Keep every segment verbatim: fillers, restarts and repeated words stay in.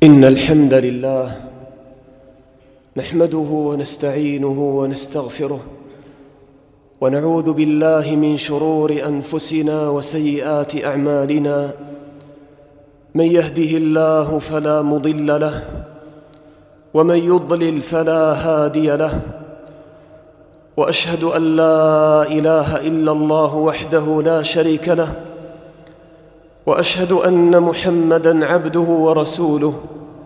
إن الحمد لله نحمده ونستعينه ونستغفره ونعوذ بالله من شرور أنفسنا وسيئات أعمالنا. من يهده الله فلا مضل له ومن يضلل فلا هادي له، وأشهد أن لا إله إلا الله وحده لا شريك له، وأشهد أن محمدًا عبده ورسوله.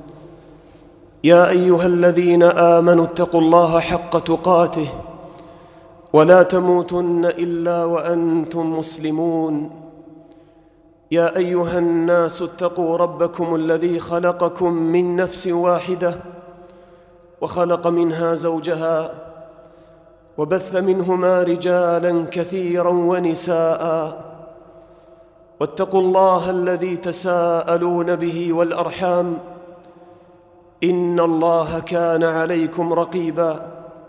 يا أيها الذين آمنوا اتقوا الله حق تقاته ولا تموتن إلا وأنتم مسلمون. يا أيها الناس اتقوا ربكم الذي خلقكم من نفس واحدة وخلق منها زوجها وبث منهما رجالاً كثيراً ونساءً، واتقوا الله الذي تساءلون به والأرحام إن الله كان عليكم رقيباً.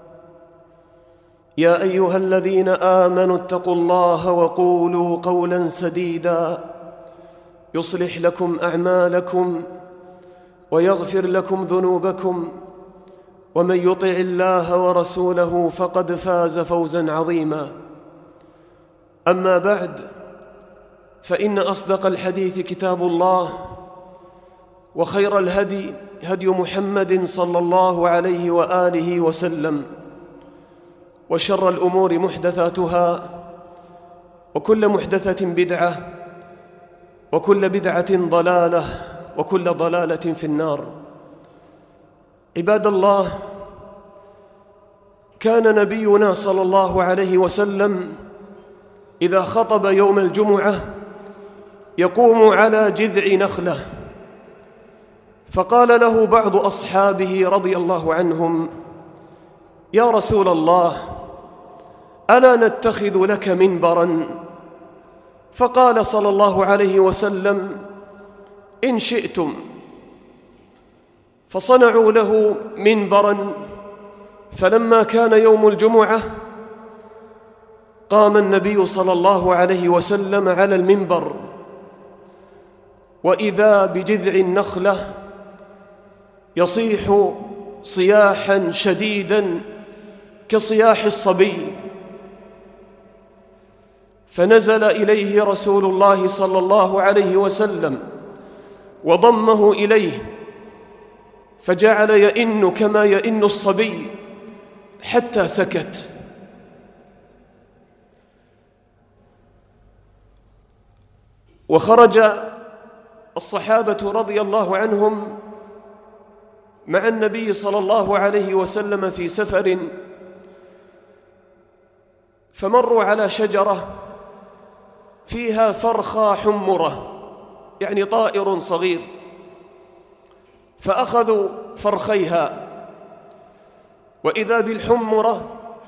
يا أيها الذين آمنوا اتقوا الله وقولوا قولاً سديداً يصلح لكم أعمالكم ويغفر لكم ذنوبكم، ومن يطع الله ورسوله فقد فاز فوزاً عظيماً. أما بعد، فإن أصدق الحديث كتاب الله، وخير الهدي هدي محمد صلى الله عليه وآله وسلم، وشر الأمور محدثاتها، وكل محدثة بدعة، وكل بدعة ضلالة، وكل ضلالة في النار. عباد الله، كان نبينا صلى الله عليه وسلم إذا خطب يوم الجمعة يقوم على جذع نخلة، فقال له بعض أصحابه رضي الله عنهم: يا رسول الله، ألا نتخذ لك منبراً؟ فقال صلى الله عليه وسلم: إن شئتم. فصنعوا له منبراً، فلما كان يوم الجمعة قام النبي صلى الله عليه وسلم على المنبر، وإذا بجذع النخلة يصيح صياحاً شديداً كصياح الصبي، فنزل إليه رسول الله صلى الله عليه وسلم وضمه إليه، فجعل يئن كما يئن الصبي حتى سكت. وخرج الصحابة رضي الله عنهم مع النبي صلى الله عليه وسلم في سفر، فمروا على شجرة فيها فرخة حمرة، يعني طائر صغير، فأخذوا فرخيها، وإذا بالحمرة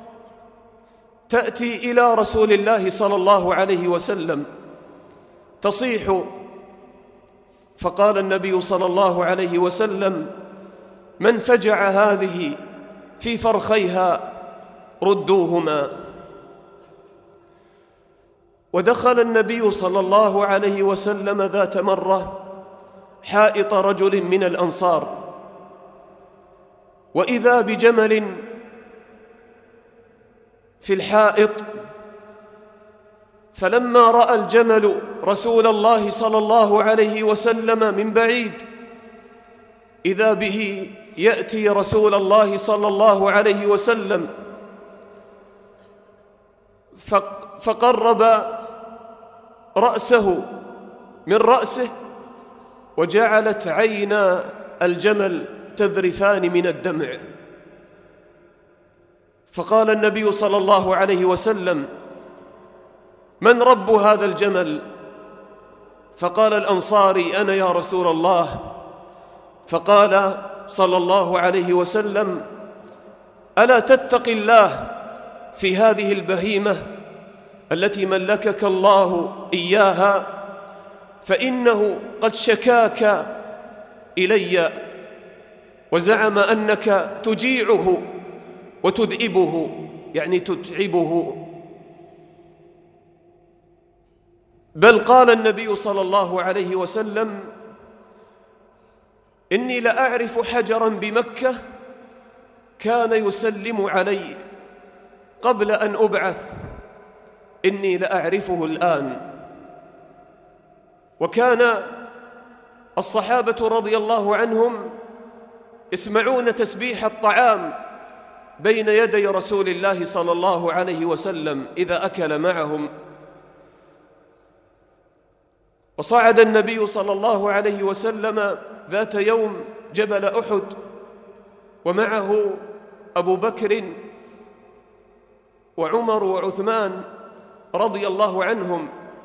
تأتي إلى رسول الله صلى الله عليه وسلم تصيح، فقال النبي صلى الله عليه وسلم: من فجع هذه في فرخيها ردوهما. ودخل النبي صلى الله عليه وسلم ذات مرة حائط رجل من الأنصار، وإذا بجمل في الحائط، فلما رأى الجمل رسول الله صلى الله عليه وسلم من بعيد، إذا به يأتي رسول الله صلى الله عليه وسلم، فقرب رأسه من رأسه، وجعلت عينا الجمل تذرفان من الدمع. فقال النبي صلى الله عليه وسلم: من رب هذا الجمل؟ فقال الأنصاري: أنا يا رسول الله. فقال صلى الله عليه وسلم: ألا تتقي الله في هذه البهيمة التي ملكك الله إياها؟ فإنه قد شكاك إلي وزعم أنك تجيعه وتذئبه، يعني تتعبه. بل قال النبي صلى الله عليه وسلم: إني لأعرف حجراً بمكة كان يسلم علي قبل أن أبعث، إني لأعرفه الآن. وكان الصحابة رضي الله عنهم يسمعون تسبيح الطعام بين يدي رسول الله صلى الله عليه وسلم إذا أكل معهم. وصعد النبي صلى الله عليه وسلم ذات يوم جبل أحد ومعه أبو بكر وعمر وعثمان رضي الله عنهم،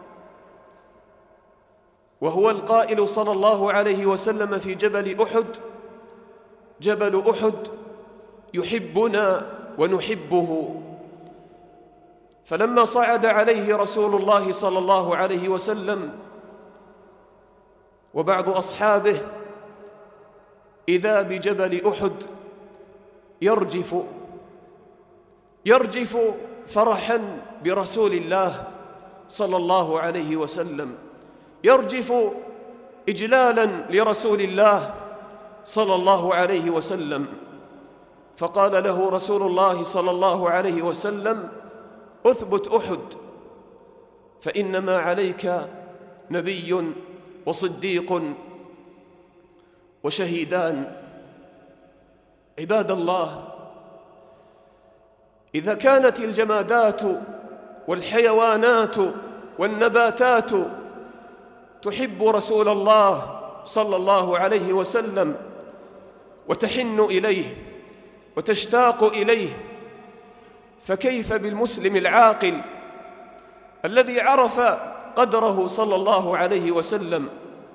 وهو القائل صلى الله عليه وسلم في جبل أحد: جبل أحد يحبنا ونحبه. فلما صعد عليه رسول الله صلى الله عليه وسلم وبعض أصحابه إذا بجبل أحد يرجف يرجف فرحاً برسول الله صلى الله عليه وسلم، يرجف إجلالاً لرسول الله صلى الله عليه وسلم. فقال له رسول الله صلى الله عليه وسلم: أثبت أحد، فإنما عليك نبي وصديق وشهيدان. عباد الله، إذا كانت الجمادات والحيوانات والنباتات تحب رسول الله صلى الله عليه وسلم وتحن إليه وتشتاق إليه، فكيف بالمسلم العاقل الذي عرف قدره صلى الله عليه وسلم؟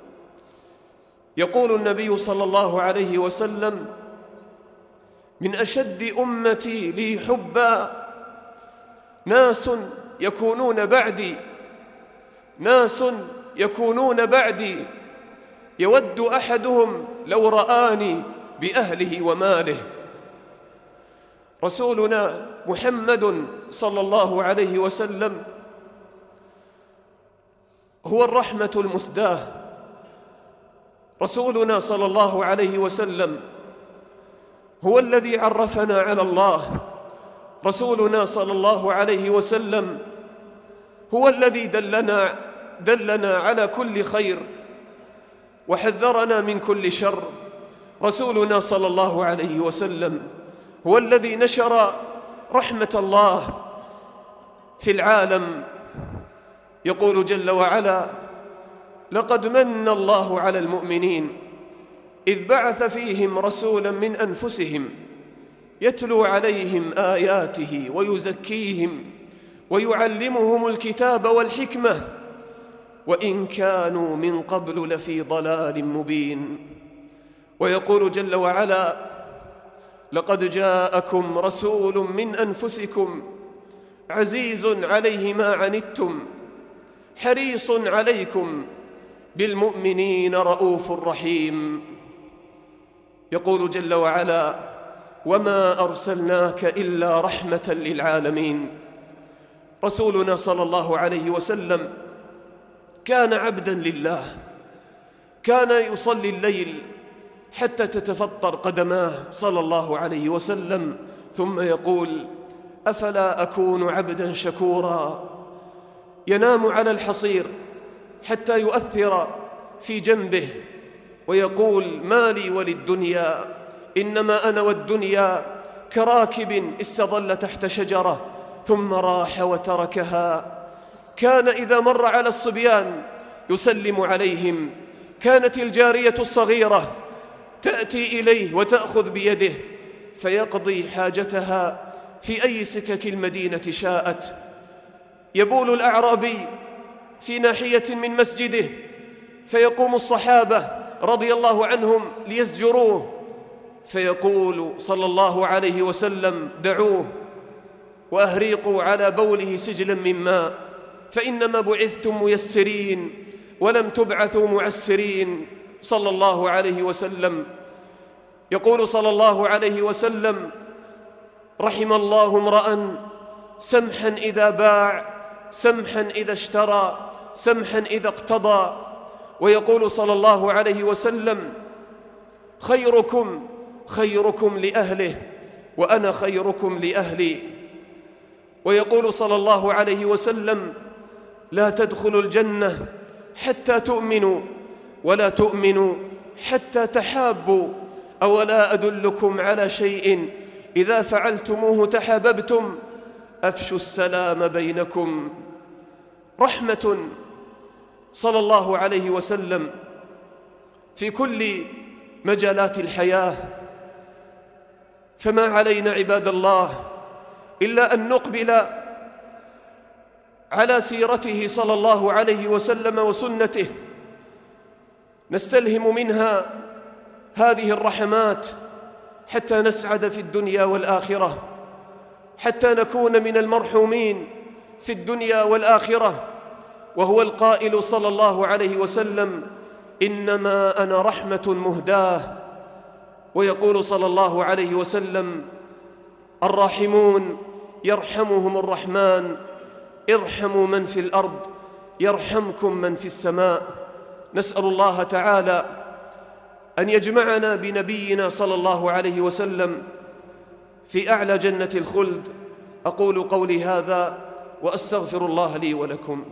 يقول النبي صلى الله عليه وسلم: من أشد أمتي لي حبا ناس يكونون بعدي ناس يكونون بعدي يود أحدهم لو رآني بأهله وماله. رسولنا محمد صلى الله عليه وسلم هو الرحمة المسداة. رسولنا صلى الله عليه وسلم هو الذي عرفنا على الله. رسولنا صلى الله عليه وسلم هو الذي دلنا دلنا على كل خير وحذرنا من كل شر. رسولنا صلى الله عليه وسلم هو الذي نشر رحمة الله في العالم. يقول جل وعلا: لقد من الله على المؤمنين إذ بعث فيهم رسولا من أنفسهم يتلو عليهم آياته ويزكيهم ويعلمهم الكتاب والحكمة وإن كانوا من قبل لفي ضلال مبين. ويقول جل وعلا: لقد جاءكم رسول من أنفسكم عزيز عليه ما عنتم حريص عليكم بالمؤمنين رؤوف رحيم. يقول جل وعلا: وما أرسلناك إلا رحمة للعالمين. رسولنا صلى الله عليه وسلم كان عبداً لله، كان يصلي الليل حتى تتفطر قدماه صلى الله عليه وسلم، ثم يقول: أفلا أكون عبداً شكورا؟ ينام على الحصير حتى يؤثر في جنبه ويقول: ما لي وللدنيا إنما أنا والدنيا كراكب استظل تحت شجرة ثم راح وتركها. كان إذا مر على الصبيان يسلم عليهم. كانت الجارية الصغيرة تأتي إليه وتأخذ بيده فيقضي حاجتها في أي سكك المدينة شاءت. يبول الأعرابي في ناحية من مسجده فيقوم الصحابة رضي الله عنهم ليزجروه، فيقول صلى الله عليه وسلم: دعوه وأهريقوا على بوله سجلا من ماء، فإنما بعثتم ميسرين ولم تبعثوا معسرين. صلى الله عليه وسلم. يقول صلى الله عليه وسلم: رحم الله امرأ سمحا إذا باع سمحا إذا اشترى سمحا إذا اقتضى. ويقول صلى الله عليه وسلم: خيركم خيركم لأهله وأنا خيركم لأهلي. ويقول صلى الله عليه وسلم: لا تدخلوا الجنة حتى تؤمنوا ولا تؤمنوا حتى تحابوا، أولا أدلكم على شيء إذا فعلتموه تحاببتم؟ أفشوا السلام بينكم. رحمة صلى الله عليه وسلم في كل مجالات الحياة. فما علينا عباد الله إلا أن نقبل على سيرته صلى الله عليه وسلم وسنته، نستلهم منها هذه الرحمات حتى نسعد في الدنيا والآخرة، حتى نكون من المرحومين في الدنيا والآخرة. وهو القائل صلى الله عليه وسلم: إنما أنا رحمة مهداة. ويقول صلى الله عليه وسلم: الراحمون يرحمهم الرحمن، ارحموا من في الأرض يرحمكم من في السماء. نسأل الله تعالى أن يجمعنا بنبينا صلى الله عليه وسلم في أعلى جنة الخلد. أقول قولي هذا وأستغفر الله لي ولكم.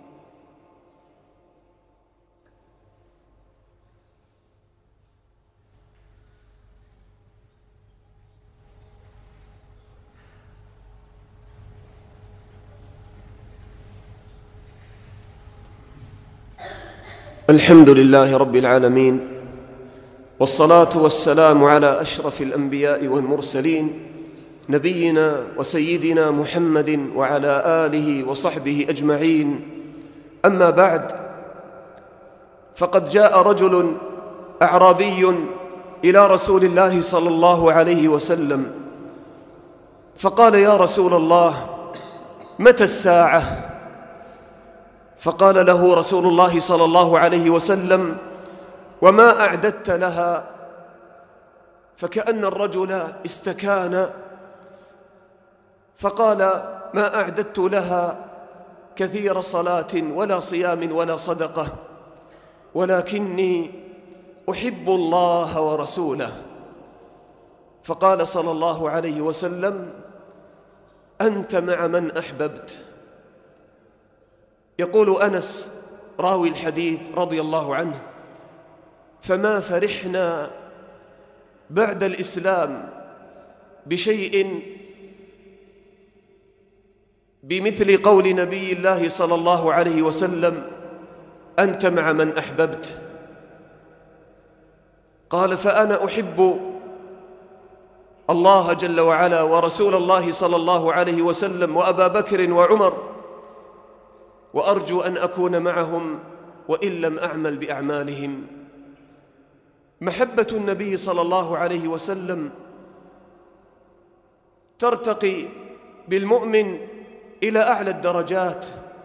الحمد لله رب العالمين، والصلاة والسلام على أشرف الأنبياء والمرسلين، نبينا وسيدنا محمد وعلى آله وصحبه أجمعين. أما بعد، فقد جاء رجل أعرابي إلى رسول الله صلى الله عليه وسلم فقال: يا رسول الله، متى الساعة؟ فقال له رسول الله صلى الله عليه وسلم: وما أعددت لها؟ فكأن الرجل استكان فقال: ما أعددت لها كثير صلاة ولا صيام ولا صدقة، ولكني أحب الله ورسوله. فقال صلى الله عليه وسلم: أنت مع من أحببت. يقول أنس راوي الحديث رضي الله عنه: فما فرحنا بعد الإسلام بشيء بمثل قول نبي الله صلى الله عليه وسلم: أنت مع من أحببت. قال: فأنا أحب الله جل وعلا ورسول الله صلى الله عليه وسلم وأبا بكر وعمر، وأرجو أن أكون معهم وإن لم أعمل بأعمالهم. محبة النبي صلى الله عليه وسلم ترتقي بالمؤمن إلى أعلى الدرجات.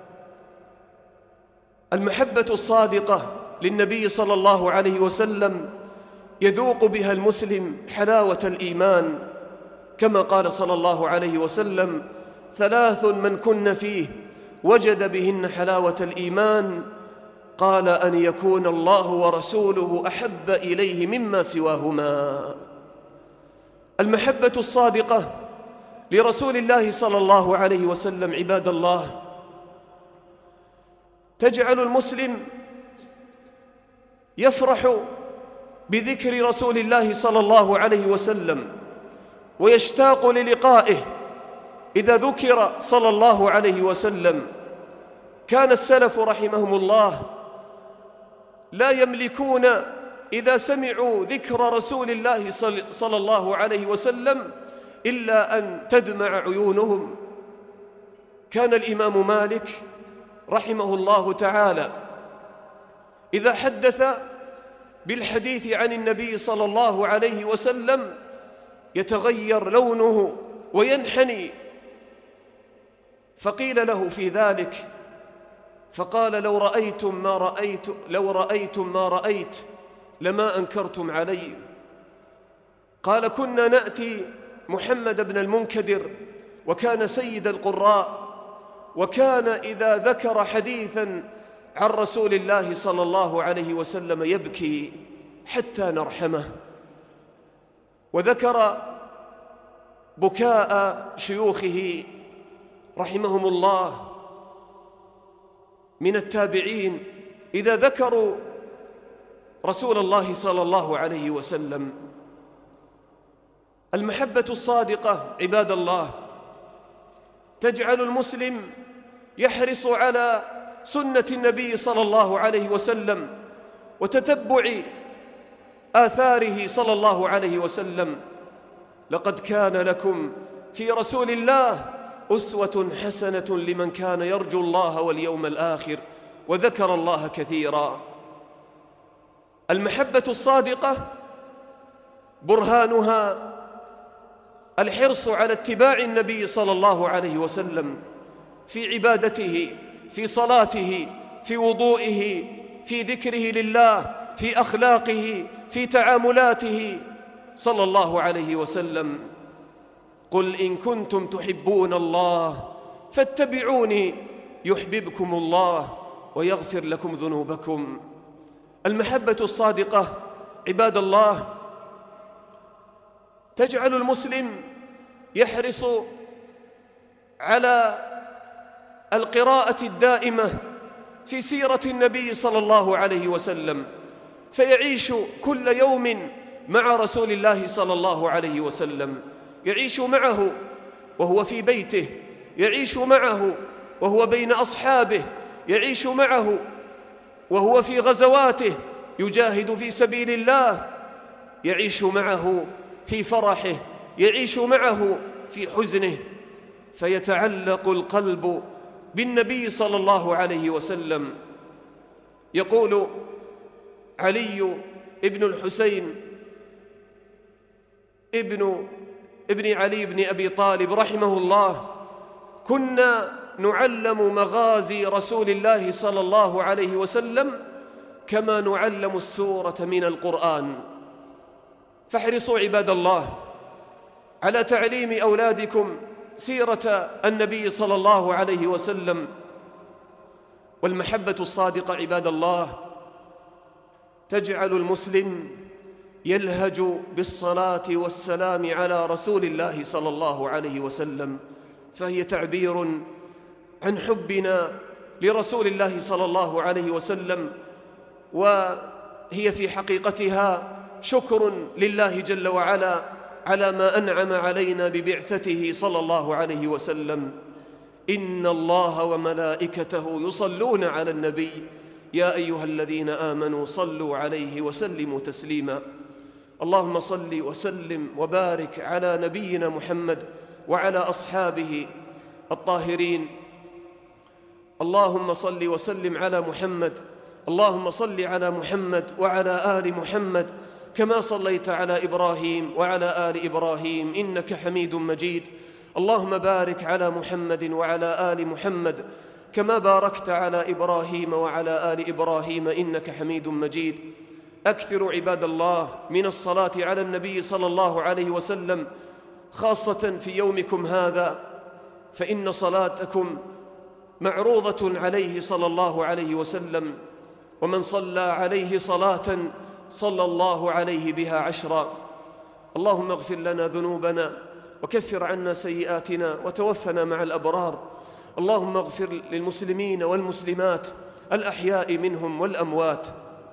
المحبة الصادقة للنبي صلى الله عليه وسلم يذوق بها المسلم حلاوة الإيمان، كما قال صلى الله عليه وسلم: ثلاث من كن فيه وجد بهن حلاوة الإيمان. قال: أن يكون الله ورسوله أحب إليه مما سواهما. المحبة الصادقة لرسول الله صلى الله عليه وسلم عباد الله تجعل المسلم يفرح بذكر رسول الله صلى الله عليه وسلم ويشتاق للقائه إذا ذكر صلى الله عليه وسلم. كان السلف رحمهم الله لا يملكون إذا سمعوا ذكر رسول الله صلى الله عليه وسلم إلا أن تدمع عيونهم. كان الإمام مالك رحمه الله تعالى إذا حدث بالحديث عن النبي صلى الله عليه وسلم يتغير لونه وينحني. فقيل له في ذلك فقال: لو رأيتم ما رأيت لو رأيتم ما رأيت لما أنكرتم علي. قال: كنا نأتي محمد بن المنكدر وكان سيد القراء، وكان إذا ذكر حديثا عن رسول الله صلى الله عليه وسلم يبكي حتى نرحمه وذكر بكاء شيوخه رحمهم الله من التابعين إذا ذكروا رسول الله صلى الله عليه وسلم. المحبة الصادقة عباد الله تجعل المسلم يحرص على سنة النبي صلى الله عليه وسلم وتتبع آثاره صلى الله عليه وسلم. لقد كان لكم في رسول الله أسوة حسنة لمن كان يرجو الله واليوم الآخر وذكر الله كثيرا. المحبة الصادقة برهانها الحرص على اتباع النبي صلى الله عليه وسلم في عبادته، في صلاته، في وضوئه، في ذكره لله، في أخلاقه، في تعاملاته صلى الله عليه وسلم. قل إن كنتم تحبون الله فاتبعوني يحببكم الله ويغفر لكم ذنوبكم. المحبة الصادقة عباد الله تجعل المسلم يحرص على القراءة الدائمة في سيرة النبي صلى الله عليه وسلم، فيعيش كل يوم مع رسول الله صلى الله عليه وسلم، يعيش معه وهو في بيته، يعيش معه وهو بين أصحابه، يعيش معه وهو في غزواته يجاهد في سبيل الله، يعيش معه في فرحه، يعيش معه في حزنه، فيتعلق القلب بالنبي صلى الله عليه وسلم. يقول علي ابن الحسين ابن ابن علي بن أبي طالب رحمه الله: كنا نعلم مغازي رسول الله صلى الله عليه وسلم كما نعلم السورة من القرآن. فاحرصوا عباد الله على تعليم أولادكم سيرة النبي صلى الله عليه وسلم. والمحبة الصادقة عباد الله تجعل المسلم يلهج بالصلاة والسلام على رسول الله صلى الله عليه وسلم، فهي تعبير عن حبنا لرسول الله صلى الله عليه وسلم، وهي في حقيقتها شكر لله جل وعلا على ما أنعم علينا ببعثته صلى الله عليه وسلم. إن الله وملائكته يصلون على النبي يا أيها الذين آمنوا صلوا عليه وسلموا تسليما. اللهم صل وسلم وبارك على نبينا محمد وعلى أصحابه الطاهرين. اللهم صل وسلم على محمد، اللهم صل على محمد وعلى آل محمد كما صليت على إبراهيم وعلى آل إبراهيم إنك حميد مجيد. اللهم بارك على محمد وعلى آل محمد كما باركت على إبراهيم وعلى آل إبراهيم إنك حميد مجيد. أكثروا عباد الله من الصلاة على النبي صلى الله عليه وسلم، خاصة في يومكم هذا، فإن صلاتكم معروضة عليه صلى الله عليه وسلم، ومن صلى عليه صلاة صلى الله عليه بها عشرا. اللهم اغفر لنا ذنوبنا وكفر عنا سيئاتنا وتوفنا مع الأبرار. اللهم اغفر للمسلمين والمسلمات الأحياء منهم والأموات.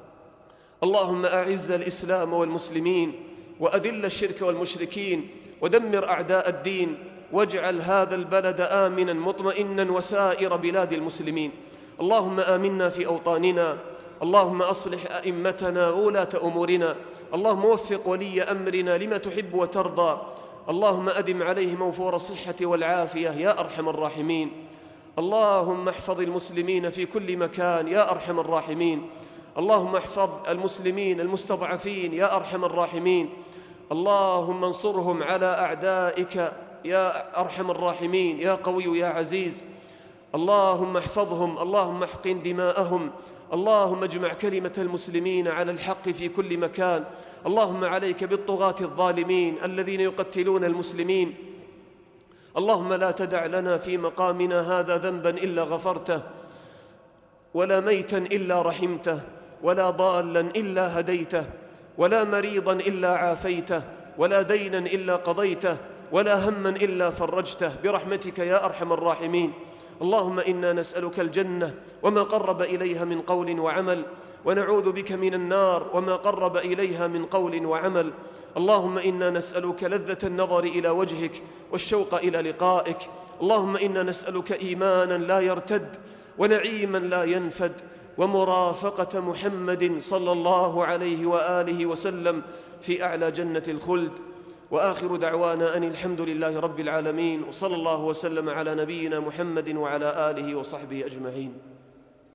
اللهم أعز الإسلام والمسلمين وأذل الشرك والمشركين ودمر أعداء الدين، واجعل هذا البلد آمنا مطمئنا وسائر بلاد المسلمين. اللهم آمنا في أوطاننا، اللهم أصلح أئمتنا وولاة أمورنا، اللهم وفق ولي أمرنا لما تحب وترضى، اللهم أدم عليه موفور الصحة والعافية يا أرحم الراحمين. اللهم احفظ المسلمين في كل مكان يا أرحم الراحمين. اللهم احفظ المسلمين المستضعفين يا أرحم الراحمين. اللهم انصرهم على أعدائك يا أرحم الراحمين يا قوي يا عزيز. اللهم احفظهم، اللهم احقن دماءهم، اللهم اجمع كلمة المسلمين على الحق في كل مكان. اللهم عليك بالطغاة الظالمين الذين يقتلون المسلمين. اللهم لا تدع لنا في مقامنا هذا ذنبا إلا غفرته، ولا ميتا إلا رحمته، ولا ضالا إلا هديته، ولا مريضا إلا عافيته، ولا دينا إلا قضيته ولا هما إلا فرجته برحمتك يا أرحم الراحمين. اللهم إنا نسألك الجنة وما قرب إليها من قول وعمل، ونعوذ بك من النار وما قرب إليها من قول وعمل. اللهم إنا نسألك لذة النظر إلى وجهك والشوق إلى لقائك. اللهم إنا نسألك إيمانا لا يرتد ونعيما لا ينفد ومرافقة محمد صلى الله عليه وآله وسلم في أعلى جنة الخلد. وآخر دعوانا أن الحمد لله رب العالمين، وصلى الله وسلم على نبينا محمد وعلى آله وصحبه أجمعين.